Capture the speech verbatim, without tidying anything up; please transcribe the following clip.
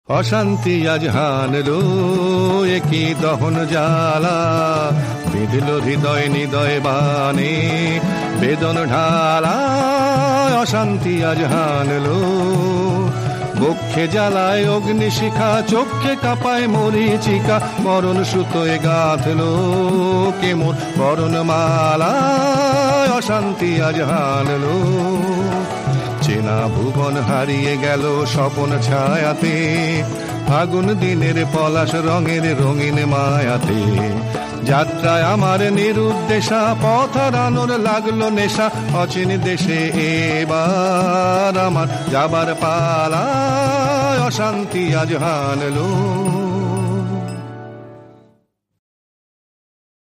অশান্তি আজ হানলো একই দহন জ্বালা, বিঁধল হৃদয় নিদয় বানে বেদন ঢালা। অশান্তি আজ হানলো বক্ষে জ্বালায় অগ্নিশিখা, চোখে কাঁপায় মরিচিকা, মরণ সুতোয় গাঁথলো কেমন বরণ মালা। অশান্তি আজ হানলো চেনা ভুবন হারিয়ে গেল স্বপন ছায়াতে, ফাগুন দিনের পলাশ রঙের রঙিন মায়াতে। যাত্রায় আমার নিরুদ্দেশা, পথ হারানোর লাগলো নেশা, অচিন দেশে এবার আমার যাবার পালা। অশান্তি আজ হানলো।